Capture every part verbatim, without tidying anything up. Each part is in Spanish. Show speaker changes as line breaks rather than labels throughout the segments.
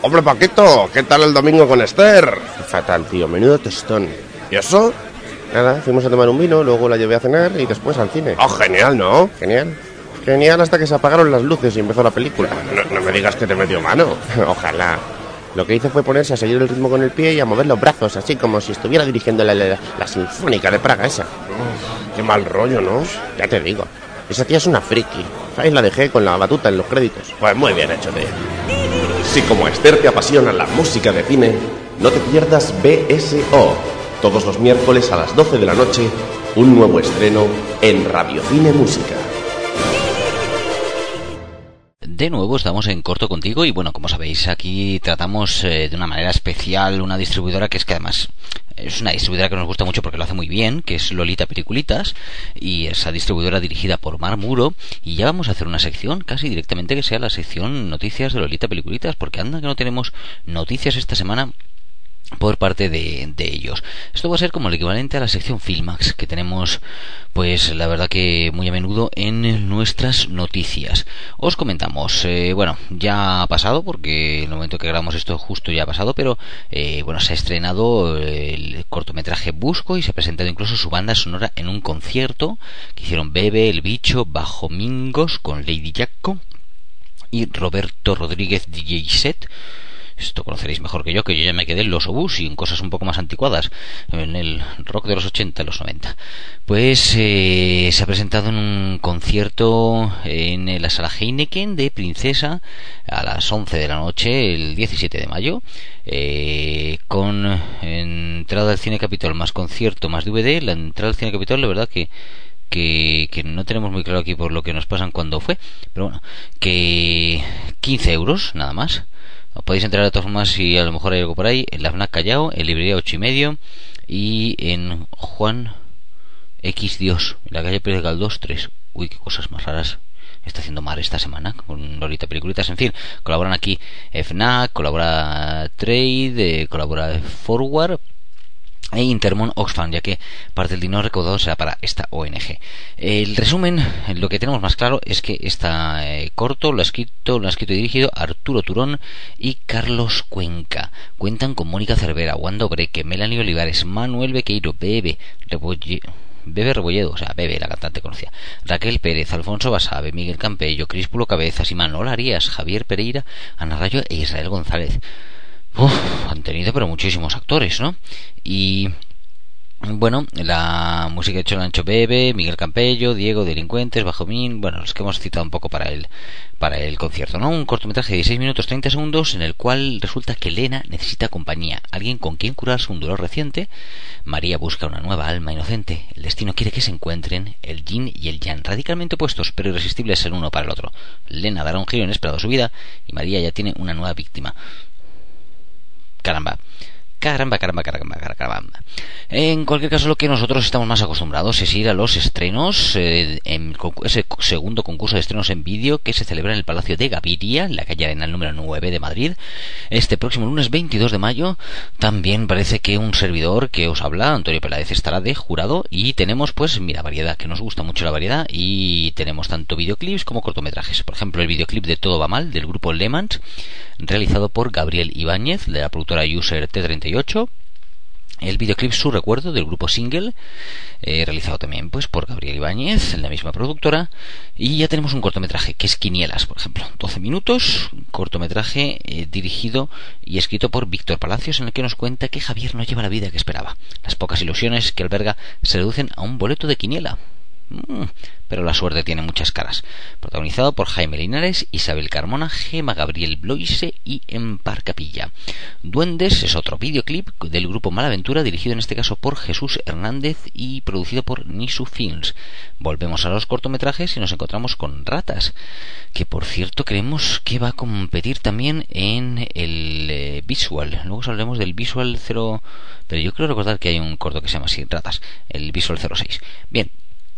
Hombre, Paquito, ¿qué tal el domingo con Esther? Fatal, tío, menudo tostón. ¿Y eso?
Nada, fuimos a tomar un vino, luego la llevé a cenar y después al cine.
Oh, genial, ¿no?
Genial. Genial hasta que se apagaron las luces y empezó la película.
No, no me digas que te metió mano.
Ojalá. Lo que hice fue ponerse a seguir el ritmo con el pie y a mover los brazos, así como si estuviera dirigiendo la, la, la Sinfónica de Praga esa.
Uf, qué mal rollo, ¿no?
Ya te digo. Esa tía es una friki. Ahí la dejé con la batuta en los créditos.
Pues muy bien hecho, tío.
Si como a Esther te apasiona la música de cine, no te pierdas B S O. Todos los miércoles a las doce de la noche, un nuevo estreno en Radio Cine Música.
De nuevo estamos en Corto Contigo y bueno, como sabéis, aquí tratamos eh, de una manera especial una distribuidora que es que además es una distribuidora que nos gusta mucho porque lo hace muy bien, que es Lolita Peliculitas, y esa distribuidora dirigida por Mar Muro, y ya vamos a hacer una sección casi directamente que sea la sección noticias de Lolita Peliculitas, porque anda que no tenemos noticias esta semana por parte de, de ellos. Esto va a ser como el equivalente a la sección Filmax que tenemos, pues la verdad que muy a menudo en nuestras noticias. Os comentamos, eh, bueno, ya ha pasado, porque en el momento que grabamos esto justo ya ha pasado, pero eh, bueno, se ha estrenado el cortometraje Busco y se ha presentado incluso su banda sonora en un concierto que hicieron Bebe, El Bicho, Bajo Mingos con Lady Jacko y Roberto Rodríguez D J Set. Esto conoceréis mejor que yo, que yo ya me quedé en los obús y en cosas un poco más anticuadas, en el rock de los ochenta, los noventa. Pues eh, se ha presentado en un concierto en la sala Heineken de Princesa a las once de la noche, el diecisiete de mayo, eh, con entrada al Cine Capitol más concierto más D V D. La entrada al Cine Capitol, la verdad que Que, que no tenemos muy claro aquí por lo que nos pasan cuando fue, pero bueno, que quince euros nada más. Os podéis enterar de todas formas si a lo mejor hay algo por ahí en la FNAC Callao, en Librería ocho y medio y en Juan X Dios, en la calle Pérez Galdós tres. Uy, qué cosas más raras está haciendo Mar esta semana con Lolita Peliculitas. En fin, colaboran aquí FNAC, colabora Trade, eh, colabora Forward e Intermon Oxfam, ya que parte del dinero recaudado será para esta O N G. El resumen, lo que tenemos más claro es que está eh, corto, lo ha escrito, lo ha escrito y dirigido Arturo Turón y Carlos Cuenca. Cuentan con Mónica Cervera, Wanda Obreque, Melanie Olivares, Manuel Bequeiro, Bebe, Rebolle, Bebe Rebolledo, o sea, Bebe, la cantante conocida, Raquel Pérez, Alfonso Basabe, Miguel Campello, Críspulo Cabezas, Imanol Arias, Javier Pereira, Ana Rayo e Israel González. Uf, han tenido pero muchísimos actores, ¿no? Y bueno, la música hecho la han hecho Bebe, Miguel Campello, Diego Delincuentes, Bajomín, bueno, los que hemos citado un poco para el para el concierto, ¿no? Un cortometraje de dieciséis minutos treinta segundos en el cual resulta que Elena necesita compañía, alguien con quien curarse un dolor reciente. María busca una nueva alma inocente. El destino quiere que se encuentren el yin y el yang, radicalmente opuestos pero irresistibles el uno para el otro. Elena dará un giro inesperado a su vida y María ya tiene una nueva víctima. Caramba, caramba, caramba, caramba, caramba. En cualquier caso, lo que nosotros estamos más acostumbrados es ir a los estrenos, eh, en ese segundo concurso de estrenos en vídeo que se celebra en el Palacio de Gaviria, en la calle Arenal número nueve de Madrid, este próximo lunes veintidós de mayo. También parece que un servidor que os habla, Antonio Peláez, estará de jurado y tenemos, pues, mira, variedad, que nos gusta mucho la variedad, y tenemos tanto videoclips como cortometrajes. Por ejemplo, el videoclip de Todo va mal, del grupo Lemans, realizado por Gabriel Ibáñez, de la productora User T treinta y ocho. El videoclip Su Recuerdo, del grupo Single, eh, realizado también pues por Gabriel Ibáñez, en la misma productora. Y ya tenemos un cortometraje que es Quinielas, por ejemplo, doce minutos, cortometraje eh, dirigido y escrito por Víctor Palacios, en el que nos cuenta que Javier no lleva la vida que esperaba. Las pocas ilusiones que alberga se reducen a un boleto de quiniela. Mm, pero la suerte tiene muchas caras. Protagonizado por Jaime Linares, Isabel Carmona, Gema Gabriel Bloise y Empar Capilla. Duendes es otro videoclip del grupo Malaventura, dirigido en este caso por Jesús Hernández y producido por Nisu Films. Volvemos a los cortometrajes y nos encontramos con Ratas, que por cierto creemos que va a competir también en el eh, Visual. Luego hablaremos del Visual cero, pero yo creo recordar que hay un corto que se llama así, Ratas, el Visual cero seis. Bien.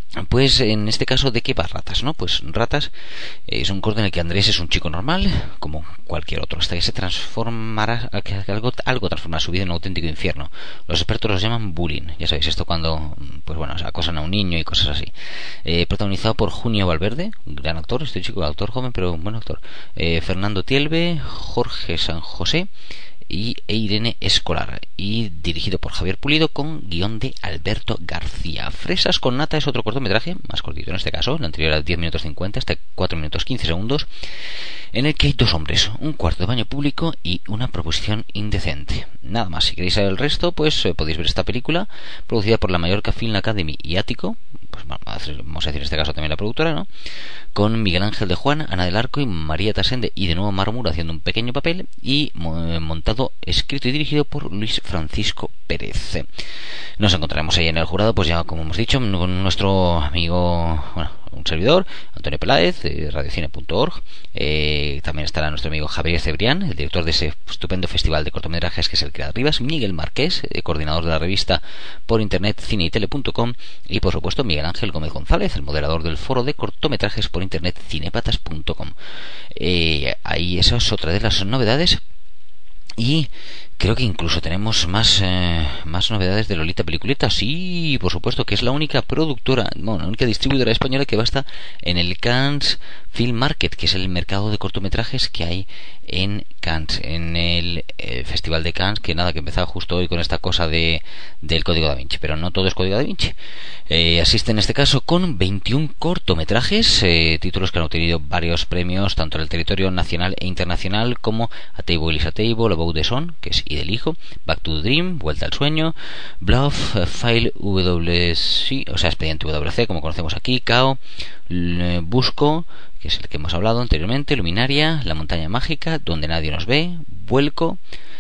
Pues en este caso, ¿de qué va Ratas? ¿No? Pues Ratas es un corto en el que Andrés es un chico normal, como cualquier otro, hasta que se transformará, que algo, algo transformará su vida en un auténtico infierno. Los expertos los llaman bullying, ya sabéis, esto cuando, pues bueno, acosan a un niño y cosas así. Eh, protagonizado por Junio Valverde, un gran actor, este chico, actor joven, pero un buen actor. Eh, Fernando Tielbe, Jorge San José y Irene Escolar, y dirigido por Javier Pulido, con guión de Alberto García. Fresas con nata es otro cortometraje, más cortito en este caso, el anterior era diez minutos cincuenta, este cuatro minutos quince segundos, en el que hay dos hombres, un cuarto de baño público y una proposición indecente. Nada más. Si queréis saber el resto, pues eh, podéis ver esta película, producida por la Mallorca Film Academy y Ático, pues vamos a decir en este caso también la productora, ¿no? Con Miguel Ángel de Juan, Ana del Arco y María Tasende, y de nuevo Marmuro haciendo un pequeño papel, y eh, montado, escrito y dirigido por Luis Francisco Pérez. Nos encontraremos ahí en el jurado, pues ya como hemos dicho, con nuestro amigo, bueno, un servidor, Antonio Peláez, de radiocine punto org. Eh, también estará nuestro amigo Javier Cebrián, el director de ese estupendo festival de cortometrajes que es el Cread Rivas, Miguel Marqués, eh, coordinador de la revista por internet cine y tele punto com, y por supuesto Miguel Ángel Gómez González, el moderador del foro de cortometrajes por internet cinepatas punto com. Eh, ahí esa es otra de las novedades. Y creo que incluso tenemos más eh, más novedades de Lolita Peliculita. Sí, por supuesto, que es la única productora, bueno, la única distribuidora española que va a estar en el Cannes Film Market, que es el mercado de cortometrajes que hay en Cannes, en el eh, Festival de Cannes, que nada, que empezaba justo hoy con esta cosa de del Código Da Vinci, pero no todo es Código Da Vinci. Eh, asiste en este caso con veintiún cortometrajes, eh, títulos que han obtenido varios premios, tanto en el territorio nacional e internacional, como A Table is a Table, About the Son, que es Y del Hijo, Back to the Dream, Vuelta al Sueño, Bluff, File W C, o sea, Expediente W C, como conocemos aquí, K O, Busco, que es el que hemos hablado anteriormente, Luminaria, La Montaña Mágica, Donde Nadie Nos Ve, Vuelco,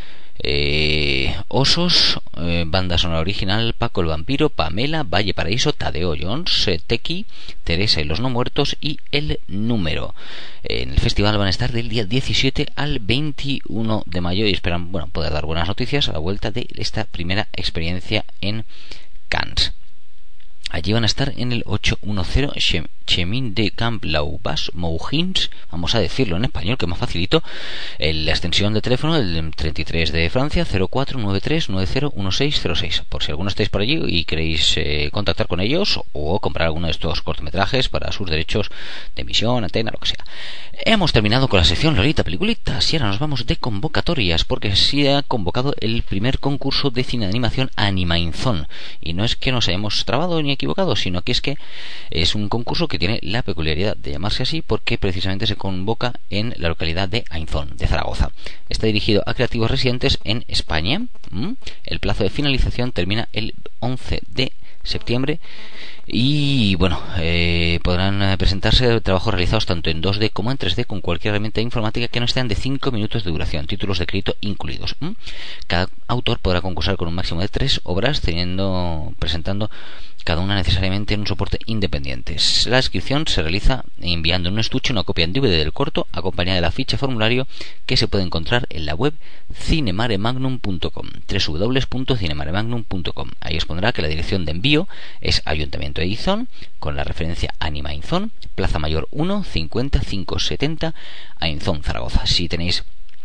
eh, Osos, eh, banda sonora original, Paco el Vampiro, Pamela, Valle Paraíso, Tadeo Jones, eh, Tequi, Teresa y los No Muertos y El Número. Eh, en el festival van a estar del día diecisiete al veintiuno de mayo y esperan, bueno, poder dar buenas noticias a la vuelta de esta primera experiencia en Cannes. Allí van a estar en el ochocientos diez Chemin de Camp Laubas Mougins, vamos a decirlo en español que más facilito, en la extensión de teléfono del treinta y tres de Francia, cero cuatro nueve tres nueve cero uno seis cero seis, por si alguno estáis por allí y queréis eh, contactar con ellos o comprar alguno de estos cortometrajes para sus derechos de emisión, antena, lo que sea. Hemos terminado con la sección Lolita Peliculitas y ahora nos vamos de convocatorias, porque se ha convocado el primer concurso de cine de animación Animainzón, y no es que nos hayamos trabado ni equivocado, sino que es que es un concurso que tiene la peculiaridad de llamarse así porque precisamente se convoca en la localidad de Ainzón, de Zaragoza. Está dirigido a creativos residentes en España. ¿Mm? El plazo de finalización termina el once de septiembre y bueno, eh, podrán presentarse trabajos realizados tanto en dos D como en tres D con cualquier herramienta informática que no sean de cinco minutos de duración, títulos de crédito incluidos. ¿Mm? Cada autor podrá concursar con un máximo de tres obras, teniendo presentando cada una necesariamente en un soporte independiente. La inscripción se realiza enviando en un estuche una copia en D V D del corto, acompañada de la ficha formulario que se puede encontrar en la web cinemaremagnum punto com, doble u doble u doble u punto cinemaremagnum punto com. Ahí os pondrá que la dirección de envío es Ayuntamiento de Aizón, con la referencia Animainzón, Plaza Mayor uno, cincuenta, quinientos setenta, Ainzón, Zaragoza. Si tenéis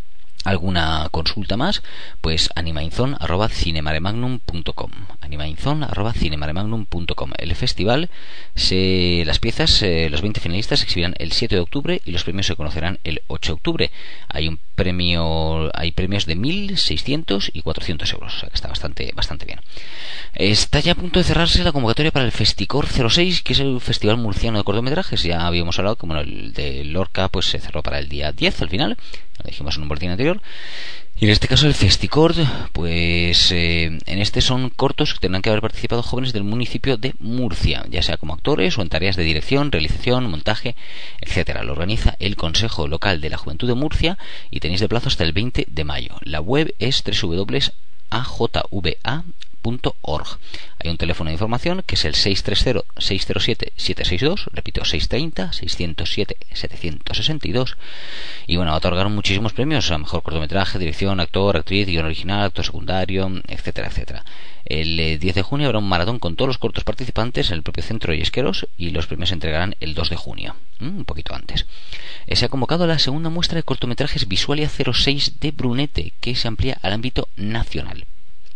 alguna consulta más, pues animainzon arroba cinemaremagnum punto com, animainzon arroba cinemaremagnum punto com. El festival, se, las piezas, eh, los veinte finalistas se exhibirán el siete de octubre y los premios se conocerán el ocho de octubre. Hay un premio, hay premios de mil seiscientos y cuatrocientos euros, o sea que está bastante, bastante bien. Está ya a punto de cerrarse la convocatoria para el Festicor cero seis, que es el Festival Murciano de Cortometrajes. Ya habíamos hablado, como el de Lorca, pues se cerró para el día diez al final, lo dijimos en un boletín anterior. Y en este caso el Festicord, pues eh, en este son cortos que tendrán que haber participado jóvenes del municipio de Murcia, ya sea como actores o en tareas de dirección, realización, montaje, etcétera. Lo organiza el Consejo Local de la Juventud de Murcia y tenéis de plazo hasta el veinte de mayo. La web es doble u doble u doble u punto a j v a punto org. Hay un teléfono de información que es el seis tres cero, seis cero siete, siete seis dos, repito, seis tres cero, seis cero siete, siete seis dos, y bueno, otorgaron muchísimos premios a mejor cortometraje, dirección, actor, actriz, guion original, actor secundario, etcétera, etcétera. El eh, diez de junio habrá un maratón con todos los cortos participantes en el propio centro Yesqueros y los premios se entregarán el dos de junio, ¿Mm? un poquito antes. Eh, se ha convocado la segunda muestra de cortometrajes Visualia cero seis de Brunete, que se amplía al ámbito nacional.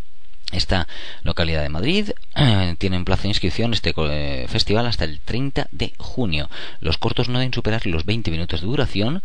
Esta localidad de Madrid eh, tiene en plazo de inscripción este eh, festival hasta el treinta de junio. Los cortos no deben superar los veinte minutos de duración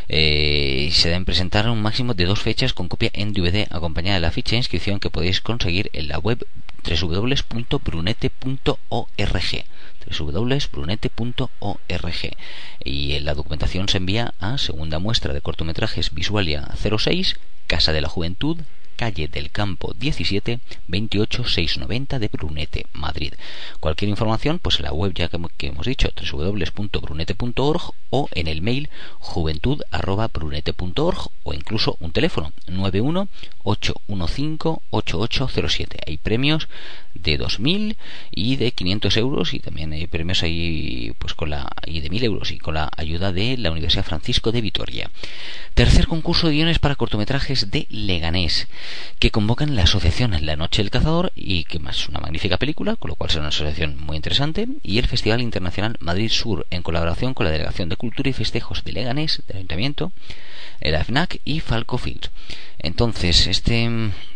eh, y se deben presentar un máximo de dos fechas con copia en D V D acompañada de la ficha de inscripción que podéis conseguir en la web doble u doble u doble u punto brunete punto org doble u doble u doble u punto brunete punto org, y la documentación se envía a segunda muestra de cortometrajes Visualia cero seis, Casa de la Juventud, calle del Campo diecisiete, veintiocho mil seiscientos noventa de Brunete, Madrid. Cualquier información, pues en la web ya que, que hemos dicho, doble u doble u doble u punto brunete punto org, o en el mail juventud arroba brunete punto org, o incluso un teléfono nueve uno ocho uno cinco ocho ocho cero siete. Hay premios de dos mil y de quinientos euros, y también hay premios ahí pues con la y de mil euros y con la ayuda de la Universidad Francisco de Vitoria. Tercer concurso de guiones para cortometrajes de Leganés, que convocan la asociación La Noche del Cazador, y que más es una magnífica película, con lo cual será una asociación muy interesante, y el Festival Internacional Madrid Sur, en colaboración con la Delegación de Cultura y Festejos de Leganés, del Ayuntamiento, el A F N A C y Falco Films. Entonces, este...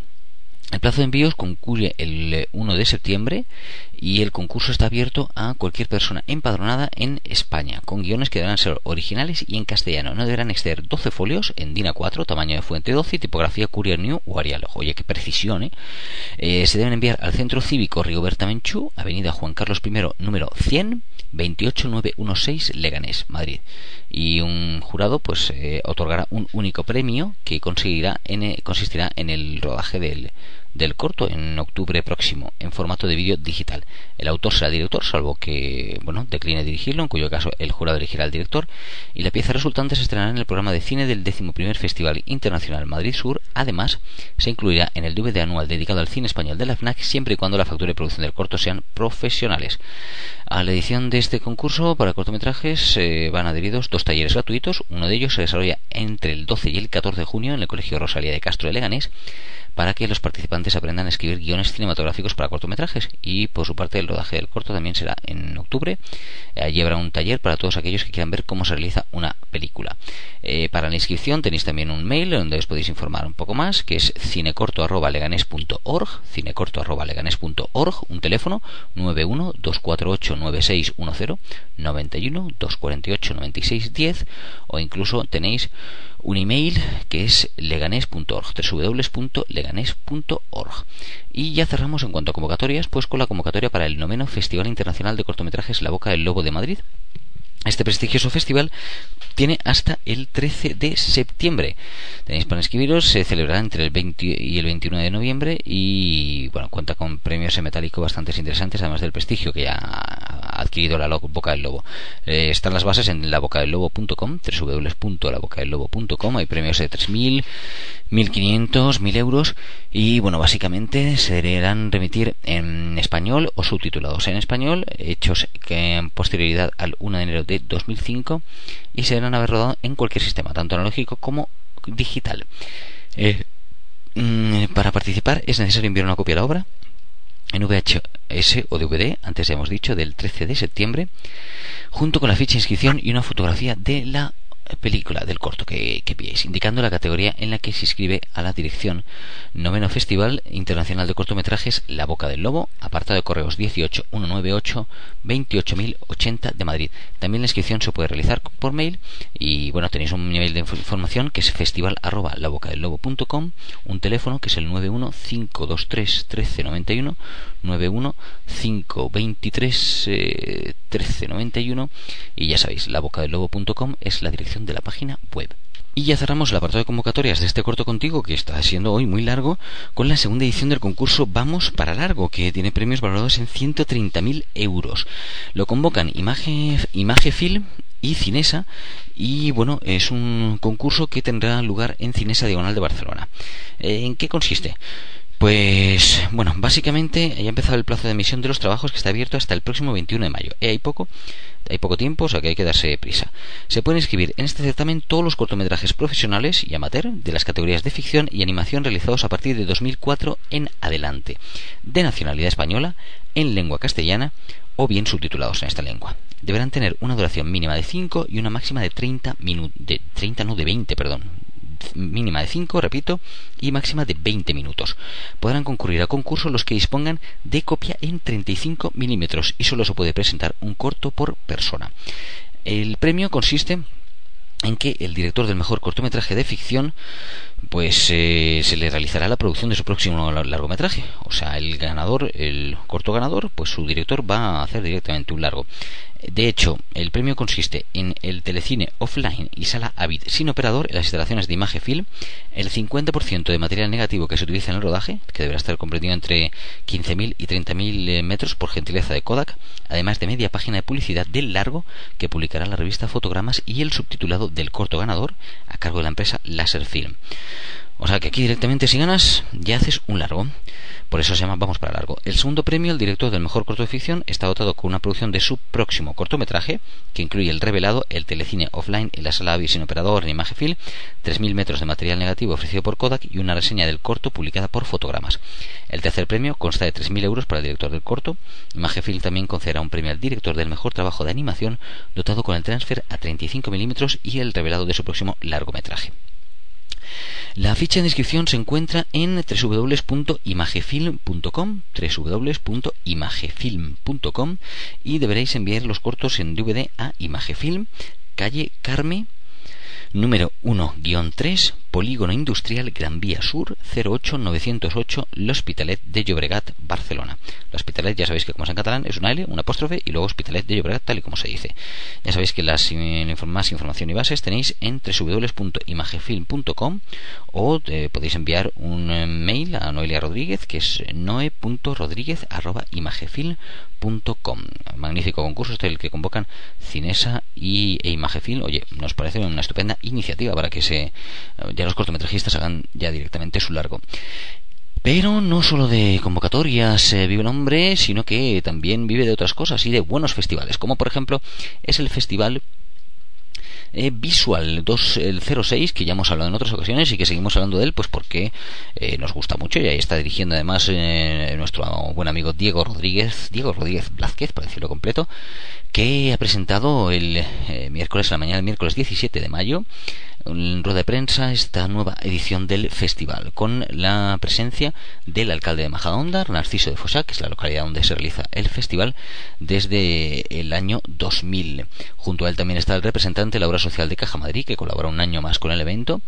El plazo de envíos concluye el uno de septiembre y el concurso está abierto a cualquier persona empadronada en España, con guiones que deberán ser originales y en castellano. No deberán exceder doce folios en DIN A cuatro, tamaño de fuente doce y tipografía Courier New o Arial. Oye, qué precisión, ¿eh? Eh, se deben enviar al Centro Cívico Rigoberta Menchú, Avenida Juan Carlos primero, número cien, veintiocho mil novecientos dieciséis, Leganés, Madrid. Y un jurado pues eh, otorgará un único premio que conseguirá en, eh, consistirá en el rodaje del del corto en octubre próximo en formato de vídeo digital. El autor será director, salvo que bueno decline dirigirlo, en cuyo caso el jurado elegirá al director, y la pieza resultante se estrenará en el programa de cine del décimo primer Festival Internacional Madrid Sur. Además, se incluirá en el D V D anual dedicado al cine español de la F N A C, siempre y cuando la factura de producción del corto sean profesionales. A la edición de este concurso para cortometrajes eh, van adheridos dos talleres gratuitos. Uno de ellos se desarrolla entre el doce y el catorce de junio en el Colegio Rosalía de Castro de Leganés, para que los participantes aprendan a escribir guiones cinematográficos para cortometrajes, y por su parte el rodaje del corto también será en octubre. Allí habrá un taller para todos aquellos que quieran ver cómo se realiza una película. Eh, para la inscripción tenéis también un mail donde os podéis informar un poco más, que es cinecorto arroba leganés punto org, cinecorto arroba leganés punto org, un teléfono nueve uno dos cuatro ocho nueve seis uno cero, nueve uno dos cuatro ocho nueve seis uno cero, o incluso tenéis un email que es leganés punto org, doble u doble u doble u punto leganés punto org. Y ya cerramos en cuanto a convocatorias, pues con la convocatoria para el noveno Festival Internacional de Cortometrajes La Boca del Lobo de Madrid. Este prestigioso festival tiene hasta el trece de septiembre. Tenéis para inscribiros, se celebrará entre el veinte y el veintiuno de noviembre, y bueno, cuenta con premios en metálico bastante interesantes, además del prestigio que ya ha adquirido la Boca del Lobo. Eh, están las bases en la boca del lobo punto com, doble u doble u doble u punto la boca del lobo punto com. Hay premios de tres mil, mil quinientos, mil euros, y bueno, básicamente se deberán remitir en español o subtitulados en español, hechos que en posterioridad al uno de enero de dos mil cinco, y se deberán haber rodado en cualquier sistema, tanto analógico como digital. Eh, mm, para participar es necesario enviar una copia de la obra en V H S o D V D, antes ya hemos dicho, del trece de septiembre, junto con la ficha de inscripción y una fotografía de la película, del corto que, que pilléis, indicando la categoría en la que se inscribe a la dirección Noveno Festival Internacional de Cortometrajes La Boca del Lobo, apartado de correos dieciocho mil ciento noventa y ocho, veintiocho mil ochenta de Madrid. También la inscripción se puede realizar por mail, y bueno, tenéis un nivel de información que es festival arroba la boca del lobo punto com, un teléfono que es el nueve uno cinco dos tres uno tres nueve uno, nueve uno cinco dos tres uno tres nueve uno, y ya sabéis, la boca del lobo punto com es la dirección de la página web. Y ya cerramos el apartado de convocatorias de este corto contigo, que está siendo hoy muy largo, con la segunda edición del concurso Vamos para Largo, que tiene premios valorados en ciento treinta mil euros. Lo convocan Image, Image Film y Cinesa, y bueno, es un concurso que tendrá lugar en Cinesa Diagonal de Barcelona. ¿En qué consiste? Pues bueno, básicamente ya ha empezado el plazo de emisión de los trabajos, que está abierto hasta el próximo veintiuno de mayo. Eh, hay poco hay poco tiempo, o sea que hay que darse prisa. Se pueden inscribir en este certamen todos los cortometrajes profesionales y amateur de las categorías de ficción y animación realizados a partir de dos mil cuatro en adelante, de nacionalidad española, en lengua castellana o bien subtitulados en esta lengua. Deberán tener una duración mínima de cinco y una máxima de treinta minutos, de treinta no de veinte, perdón. Mínima de cinco, repito, y máxima de veinte minutos. Podrán concurrir a concursos los que dispongan de copia en treinta y cinco milímetros y solo se puede presentar un corto por persona. El premio consiste en que el director del mejor cortometraje de ficción pues eh, se le realizará la producción de su próximo largometraje. O sea, el ganador, el corto ganador, pues su director va a hacer directamente un largo. De hecho, el premio consiste en el telecine offline y sala Avid sin operador en las instalaciones de Imagefilm, el cincuenta por ciento de material negativo que se utiliza en el rodaje, que deberá estar comprendido entre quince mil y treinta mil metros por gentileza de Kodak, además de media página de publicidad del largo que publicará la revista Fotogramas y el subtitulado del corto ganador a cargo de la empresa Laserfilm. O sea que aquí directamente, si ganas, ya haces un largo. Por eso se llama Vamos para Largo. El segundo premio, el director del mejor corto de ficción, está dotado con una producción de su próximo cortometraje, que incluye el revelado, el telecine offline en la sala Avid sin operador en Imagefilm, tres mil metros de material negativo ofrecido por Kodak y una reseña del corto publicada por Fotogramas. El tercer premio consta de tres mil euros para el director del corto. Imagefilm también concederá un premio al director del mejor trabajo de animación, dotado con el transfer a treinta y cinco milímetros y el revelado de su próximo largometraje. La ficha de inscripción se encuentra en doble u doble u doble u punto imagefilm punto com, doble u doble u doble u punto imagefilm punto com, y deberéis enviar los cortos en D V D a Imagefilm, calle Carme, número uno guión tres, Polígono Industrial Gran Vía Sur, cero ocho novecientos ocho, L'Hospitalet de Llobregat, Barcelona. L'Hospitalet, ya sabéis que como es en catalán, es una L, una apóstrofe y luego Hospitalet de Llobregat, tal y como se dice. Ya sabéis que las más información y bases tenéis en doble u doble u doble u punto imagefilm punto com o eh, podéis enviar un mail a Noelia Rodríguez, que es noe punto rodríguez arroba imagefilm punto com. Magnífico concurso este el que convocan Cinesa y e Imagefilm. Oye, nos parece una estupenda iniciativa para que se ya los cortometrajistas hagan ya directamente su largo. Pero no solo de convocatorias eh, vive el hombre, sino que también vive de otras cosas y de buenos festivales, como por ejemplo es el festival Eh, Visual dos cero seis, que ya hemos hablado en otras ocasiones y que seguimos hablando de él pues porque eh, nos gusta mucho, y ahí está dirigiendo además eh, nuestro buen amigo Diego Rodríguez Diego Rodríguez Blázquez, para decirlo completo, que ha presentado el eh, miércoles a la mañana, el miércoles diecisiete de mayo, en rueda de prensa, esta nueva edición del festival, con la presencia del alcalde de Majadahonda, Narciso de Foixà, que es la localidad donde se realiza el festival desde el año dos mil. Junto a él también está el representante de la obra social de Caja Madrid, que colabora un año más con el evento,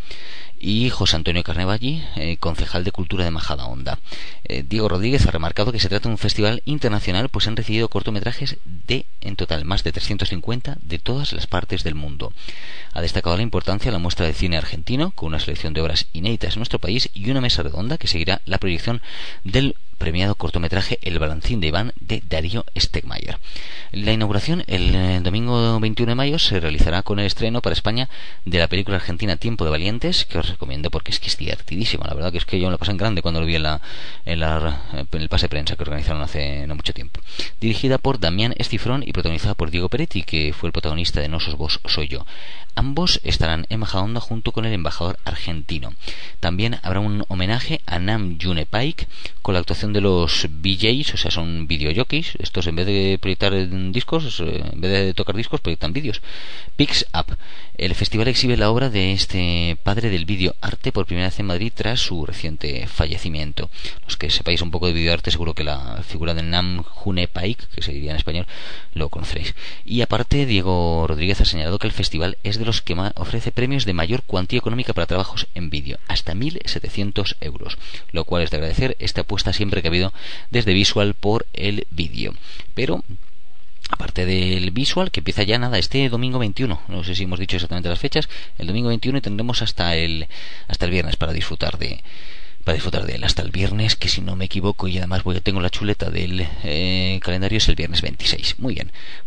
y José Antonio Carnevalli, eh, concejal de Cultura de Majadahonda. Eh, Diego Rodríguez ha remarcado que se trata de un festival internacional, pues han recibido cortometrajes de, en total, más de trescientos cincuenta de todas las partes del mundo. Ha destacado la importancia de la muestra de cine argentino, con una selección de obras inéditas en nuestro país y una mesa redonda que seguirá la proyección del premiado cortometraje El Balancín de Iván, de Darío Stegmaier. La inauguración el domingo veintiuno de mayo se realizará con el estreno para España de la película argentina Tiempo de Valientes, que os recomiendo porque es que es divertidísima. La verdad que es que yo me lo pasé en grande cuando lo vi en, la, en, la, en el pase de prensa que organizaron hace no mucho tiempo. Dirigida por Damián Escifrón y protagonizada por Diego Peretti, que fue el protagonista de No sos vos, soy yo. Ambos estarán en Majadahonda junto con el embajador argentino. También habrá un homenaje a Nam June Paik con la actuación de los V Js, o sea, son videojockeys. Estos, en vez de proyectar discos, en vez de tocar discos, proyectan vídeos. Picks Up. El festival exhibe la obra de este padre del videoarte por primera vez en Madrid tras su reciente fallecimiento. Los que sepáis un poco de videoarte, seguro que la figura de Nam June Paik, que se diría en español, lo conoceréis. Y aparte, Diego Rodríguez ha señalado que el festival es de los que ofrece premios de mayor cuantía económica para trabajos en vídeo, hasta mil setecientos euros, lo cual es de agradecer esta apuesta siempre que ha habido desde Visual por el vídeo. Pero aparte del Visual, que empieza ya nada este domingo veintiuno, no sé si hemos dicho exactamente las fechas, el domingo veintiuno, y tendremos hasta el hasta el viernes para disfrutar de para disfrutar de él, hasta el viernes, que si no me equivoco, y además voy, tengo la chuleta del eh, calendario, es el viernes veintiséis. Muy bien,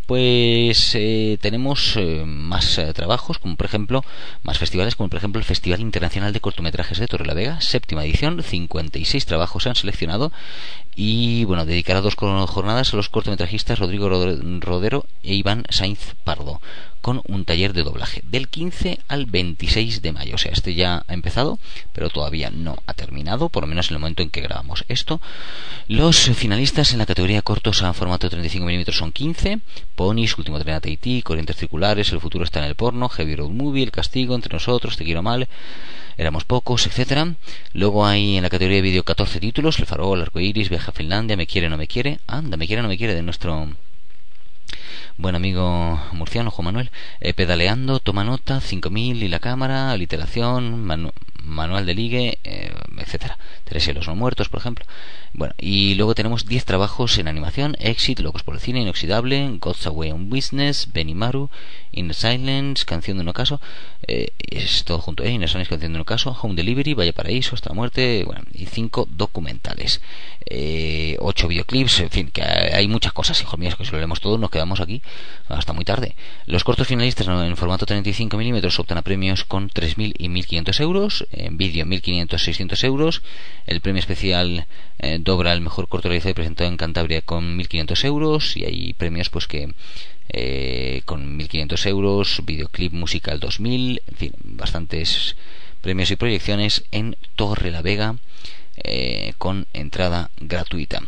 pues eh, tenemos eh, más eh, trabajos, como por ejemplo, más festivales, como por ejemplo el Festival Internacional de Cortometrajes de Torrelavega, séptima edición, cincuenta y seis trabajos se han seleccionado y bueno, dedicará dos jornadas a los cortometrajistas Rodrigo Rodero e Iván Sainz Pardo, con un taller de doblaje del quince al veintiséis de mayo. O sea, este ya ha empezado, pero todavía no ha terminado, por lo menos en el momento en que grabamos esto. Los finalistas en la categoría cortos a formato de treinta y cinco milímetros son quince: Ponis, Último tren a Tahití, Corrientes circulares, El futuro está en el porno, Heavy Road Movie, El castigo, Entre nosotros, Te quiero mal, Éramos pocos, etcétera. Luego hay en la categoría de vídeo catorce títulos: El farol, Arcoiris, Viaje a Finlandia, Me quiere, no me quiere, Anda, Me quiere, no me quiere, de nuestro buen amigo murciano Juan Manuel, eh, Pedaleando, Toma nota, cinco mil y la cámara, Aliteración, manu Manual de ligue, eh, etcétera. Teresa y los no muertos, por ejemplo. Bueno, y luego tenemos diez trabajos en animación: Exit, Locos por el cine, Inoxidable, God's Away on Business, Benimaru, In Silence, Canción de un ocaso, eh, es todo junto, eh, In Silence, Canción de un ocaso, Home Delivery, Valle Paraíso, Hasta la muerte, bueno, y cinco documentales, eh, ocho videoclips, en fin, que hay muchas cosas, hijos míos, que si lo leemos todo nos quedamos aquí hasta muy tarde. Los cortos finalistas en formato treinta y cinco milímetros optan a premios con tres mil y mil quinientos euros, en vídeo mil quinientos, seiscientos euros. El premio especial eh, Dobra el mejor corto realizado y presentado en Cantabria con mil quinientos euros, y hay premios pues que eh, con mil quinientos euros, videoclip musical dos mil, en fin, bastantes premios y proyecciones en Torrelavega eh, con entrada gratuita.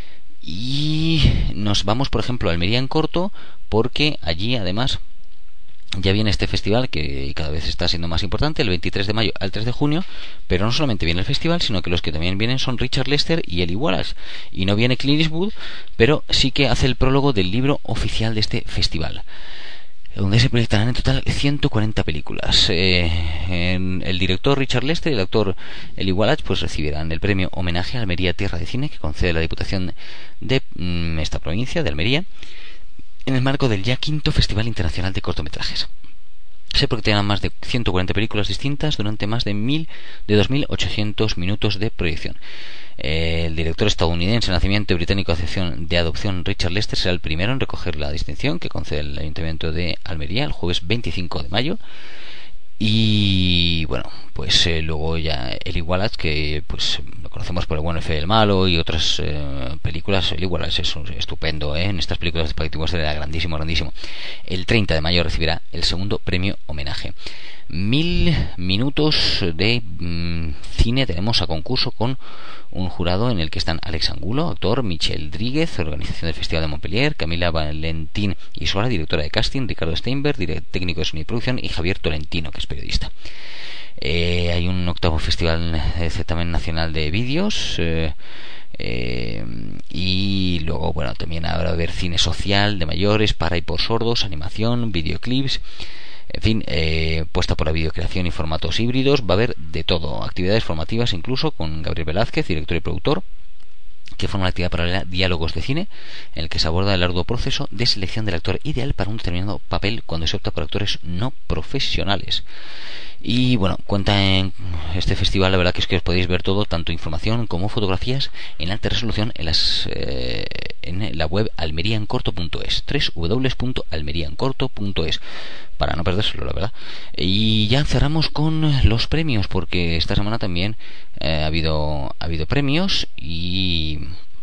Y nos vamos, por ejemplo, a Almería en corto, porque allí además ya viene este festival que cada vez está siendo más importante, el veintitrés de mayo al tres de junio, pero no solamente viene el festival, sino que los que también vienen son Richard Lester y Eli Wallace, y no viene Clint Eastwood, pero sí que hace el prólogo del libro oficial de este festival, donde se proyectarán en total ciento cuarenta películas. Eh, en el director Richard Lester y el actor Eli Wallach pues recibirán el premio Homenaje a Almería Tierra de Cine, que concede la Diputación de mm, esta provincia de Almería, en el marco del ya quinto Festival Internacional de Cortometrajes. Se proyectarán más de ciento cuarenta películas distintas durante más de mil de dos mil ochocientos minutos de proyección. El director estadounidense de nacimiento y británico de adopción Richard Lester será el primero en recoger la distinción que concede el Ayuntamiento de Almería el jueves veinticinco de mayo. Y bueno, pues eh, luego ya Eli Wallach, que pues lo conocemos por El bueno, el feo y el malo y otras eh, películas. Eli Wallach es un, estupendo, ¿eh? En estas películas de Spaghetti Western era grandísimo, grandísimo. El treinta de mayo recibirá el segundo premio homenaje. Mil minutos de mmm, cine tenemos a concurso, con un jurado en el que están Alex Angulo, actor, Michelle Dríguez, organización del Festival de Montpellier, Camila Valentín y Suara, directora de casting, Ricardo Steinberg, técnico de sonido y producción, y Javier Tolentino, que es periodista. Eh, hay un octavo festival de certamen nacional de vídeos, eh, eh, y luego bueno, también habrá ver cine social de mayores, para y por sordos, animación, videoclips. En fin, eh, puesta por la videocreación y formatos híbridos. Va a haber de todo, actividades formativas incluso, con Gabriel Velázquez, director y productor, que forma la actividad paralela Diálogos de Cine, en el que se aborda el arduo proceso de selección del actor ideal para un determinado papel cuando se opta por actores no profesionales. Y bueno, cuenta en este festival, la verdad que es que os podéis ver todo, tanto información como fotografías en alta resolución en las eh, en la web almeriaencorto punto es, doble u doble u doble u punto almeriaencorto punto es, para no perdérselo, la verdad. Y ya cerramos con los premios, porque esta semana también eh, ha habido ha habido premios y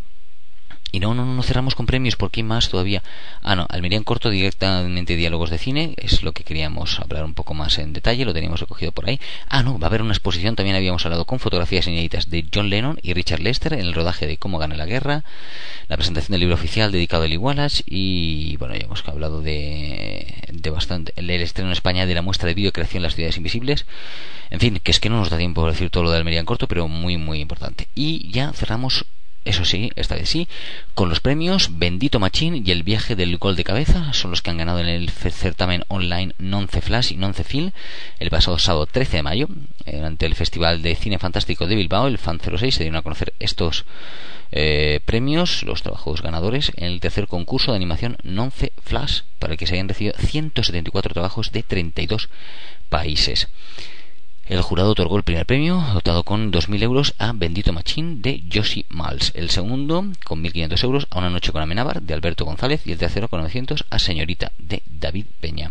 Y no, no, no cerramos con premios, porque hay más todavía. Ah, no, Almería en corto, directamente Diálogos de Cine, es lo que queríamos hablar un poco más en detalle, lo teníamos recogido por ahí. Ah, no, va a haber una exposición, también habíamos hablado, con fotografías inéditas de John Lennon y Richard Lester en el rodaje de Cómo gana la guerra, la presentación del libro oficial dedicado a Eli Wallach, y bueno, ya hemos hablado de, de bastante, el, el estreno en España de la muestra de videocreación Las ciudades invisibles. En fin, que es que no nos da tiempo a decir todo lo de Almería en corto, pero muy, muy importante. Y ya cerramos, eso sí, esta vez sí, con los premios Bendito Machín y El viaje del gol de cabeza. Son los que han ganado en el certamen online Nonce Flash y Nonce Film el pasado sábado trece de mayo, durante el Festival de Cine Fantástico de Bilbao, el Fan cero seis. Se dieron a conocer estos eh, premios, los trabajos ganadores, en el tercer concurso de animación Nonce Flash, para el que se habían recibido ciento setenta y cuatro trabajos de treinta y dos países. Y ya cerramos con los premios Bendito Machín y El viaje del gol de cabeza. Son los que han ganado en el certamen online Nonce Flash y Nonce Film el pasado sábado trece de mayo, durante el Festival de Cine Fantástico de Bilbao, el Fan cero seis. Se dieron a conocer estos eh, premios, los trabajos ganadores, en el tercer concurso de animación Nonce Flash, para el que se hayan recibido ciento setenta y cuatro trabajos de treinta y dos países. El jurado otorgó el primer premio, dotado con dos mil euros, a Bendito Machín de Josie Mals. El segundo, con mil quinientos euros, a Una noche con Amenábar de Alberto González. Y el tercero, con novecientos, a Señorita de David Peña.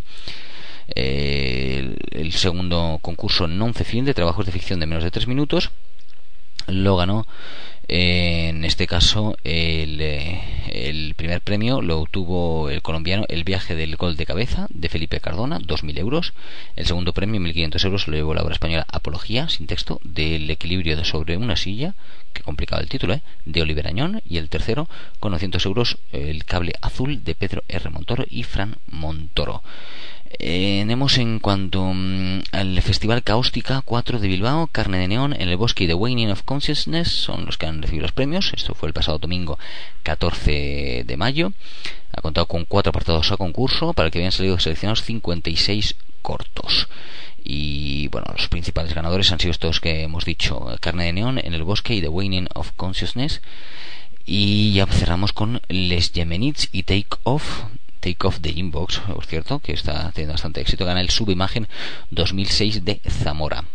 Eh, el, el segundo concurso non-film de trabajos de ficción de menos de tres minutos lo ganó, eh, en este caso el, eh, el primer premio lo obtuvo el colombiano El viaje del gol de cabeza de Felipe Cardona, dos mil euros. El segundo premio, mil quinientos euros, lo llevó la obra española Apología sin texto del equilibrio de sobre una silla, que complicado el título, ¿eh? de Oliver Añón. Y el tercero, con novecientos euros, El cable azul de Pedro R. Montoro y Fran Montoro. Eh, tenemos en cuanto um, al Festival Cáustica cuatro de Bilbao, Carne de Neón en el Bosque y The Waning of Consciousness son los que han recibido los premios. Esto fue el pasado domingo catorce de mayo. Ha contado con cuatro apartados a concurso, para el que habían salido seleccionados cincuenta y seis cortos. Y bueno, los principales ganadores han sido estos que hemos dicho: Carne de Neón en el Bosque y The Waning of Consciousness. Y ya cerramos con Les Gemenids y Take Off Take Off de Inbox, por cierto, que está teniendo bastante éxito. Gana el Subimagen dos mil seis de Zamora.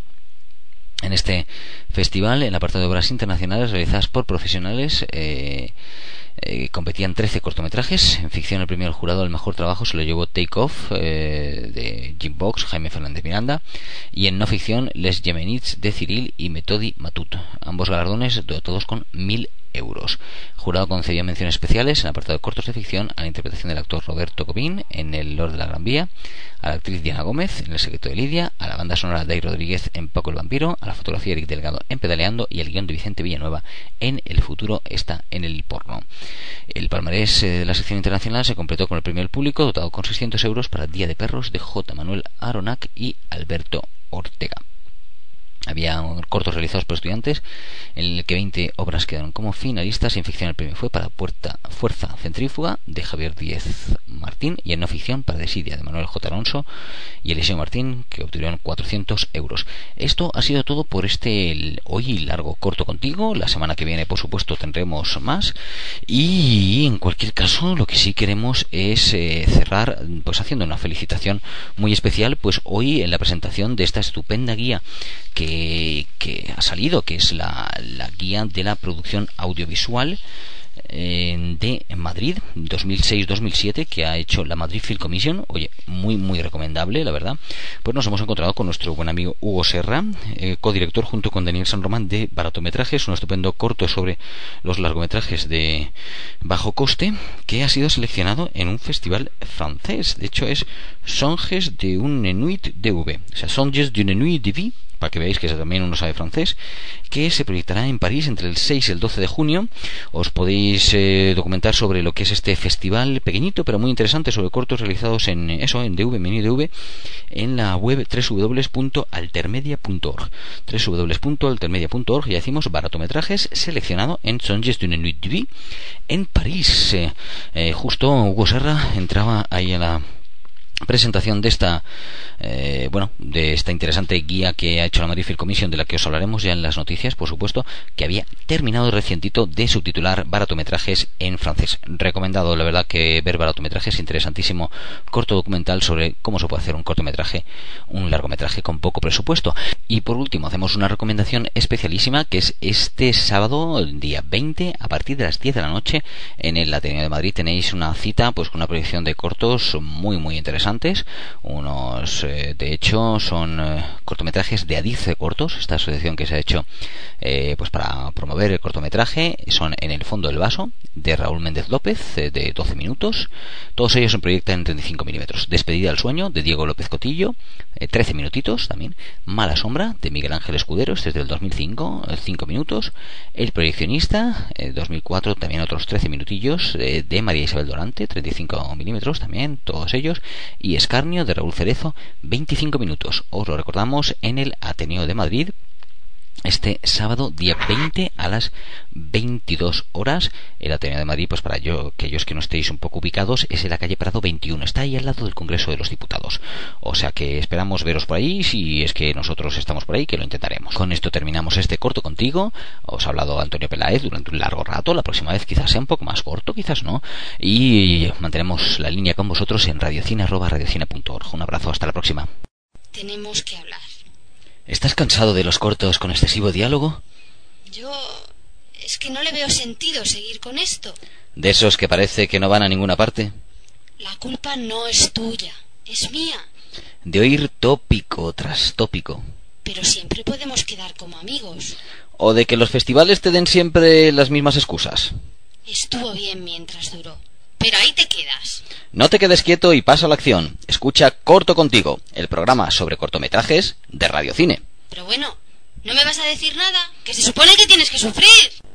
En este festival, en el apartado de obras internacionales realizadas por profesionales, eh, eh, competían trece cortometrajes. En ficción, el premio del jurado al mejor trabajo se lo llevó Take Off, eh, de Jimbox, Jaime Fernández Miranda. Y en no ficción, Les Gemenids de Cyril y Metodi Matut. Ambos galardones dotados con mil euros. El jurado concedió menciones especiales en el apartado de cortos de ficción a la interpretación del actor Roberto Cobín en El Lord de la Gran Vía, a la actriz Diana Gómez en El secreto de Lidia, a la banda sonora de Day Rodríguez en Paco el Vampiro, a la fotografía de Eric Delgado en Pedaleando y el guión de Vicente Villanueva en El futuro está en el porno. El palmarés de la sección internacional se completó con el premio del público, dotado con seiscientos euros para Día de Perros de J. Manuel Aronac y Alberto Ortega. Había cortos realizados por estudiantes, en el que veinte obras quedaron como finalistas. En ficción, el premio fue para Puerta, Fuerza Centrífuga de Javier Díez Martín, y en no ficción para Desidia de Manuel J. Alonso y Eliseo Martín, que obtuvieron cuatrocientos euros. Esto ha sido todo por este el, hoy largo corto contigo. La semana que viene, por supuesto, tendremos más, y en cualquier caso lo que sí queremos es eh, cerrar pues haciendo una felicitación muy especial, pues hoy en la presentación de esta estupenda guía que, que ha salido, que es la, la guía de la producción audiovisual eh, de Madrid dos mil seis dos mil siete, que ha hecho la Madrid Film Commission. Oye, muy muy recomendable, la verdad. Pues nos hemos encontrado con nuestro buen amigo Hugo Serra, eh, codirector junto con Daniel San Román de Baratometrajes, un estupendo corto sobre los largometrajes de bajo coste, que ha sido seleccionado en un festival francés. De hecho, es Songes de un Nuit de V, o sea, Songes d'une Nuit de V, para que veáis que también uno sabe francés, que se proyectará en París entre el seis y el doce de junio. Os podéis eh, documentar sobre lo que es este festival pequeñito pero muy interesante, sobre cortos realizados en eso, en D V, menú D V, en la web doble u doble u doble u punto altermedia punto org, doble u doble u doble u punto altermedia punto org. Y decimos Baratometrajes seleccionado en Songes d'une Nuit de V en París. Eh, eh, justo Hugo Serra entraba ahí a la presentación de esta eh, bueno de esta interesante guía que ha hecho la Madrid Film Commission, de la que os hablaremos ya en las noticias, por supuesto, que había terminado recientito de subtitular Baratometrajes en francés. Recomendado, la verdad, que ver Baratometrajes, interesantísimo corto documental sobre cómo se puede hacer un cortometraje, un largometraje con poco presupuesto. Y por último hacemos una recomendación especialísima, que es este sábado, el día veinte, a partir de las diez de la noche, en el Ateneo de Madrid tenéis una cita pues con una proyección de cortos muy muy interesante. Unos, eh, de hecho, son eh, cortometrajes de Adice Cortos, esta asociación que se ha hecho eh, pues para promover el cortometraje. Son En el fondo del vaso, de Raúl Méndez López, eh, de doce minutos. Todos ellos se proyectan en treinta y cinco milímetros. Despedida al sueño, de Diego López Cotillo, eh, trece minutitos también. Mala sombra, de Miguel Ángel Escudero, este es del dos mil cinco, eh, cinco minutos. El proyeccionista, eh, dos mil cuatro, también otros trece minutillos, eh, de María Isabel Dorante, treinta y cinco milímetros también, todos ellos. Y Escarnio, de Raúl Cerezo, veinticinco minutos. Os lo recordamos en el Ateneo de Madrid este sábado día veinte a las veintidós horas. El Ateneo de Madrid, pues para yo, aquellos que no estéis un poco ubicados, es en la calle Prado veintiuno, está ahí al lado del Congreso de los Diputados. O sea que esperamos veros por ahí, si es que nosotros estamos por ahí, que lo intentaremos. Con esto terminamos este corto contigo. Os ha hablado Antonio Peláez durante un largo rato. La próxima vez quizás sea un poco más corto, quizás no. Y mantenemos la línea con vosotros en radiocine arroba radiocine punto org. Un abrazo, hasta la próxima.
Tenemos que hablar.
¿Estás cansado de los cortos con excesivo diálogo?
Yo... es que no le veo sentido seguir con esto.
¿De esos que parece que no van a ninguna parte?
La culpa no es tuya, es mía.
De oír tópico tras tópico.
Pero siempre podemos quedar como amigos.
¿O de que los festivales te den siempre las mismas excusas?
Estuvo bien mientras duró, pero ahí te quedas.
No te quedes quieto y pasa a la acción. Escucha Corto Contigo, el programa sobre cortometrajes de Radio Cine.
Pero bueno, ¿no me vas a decir nada? Que se supone que tienes que sufrir.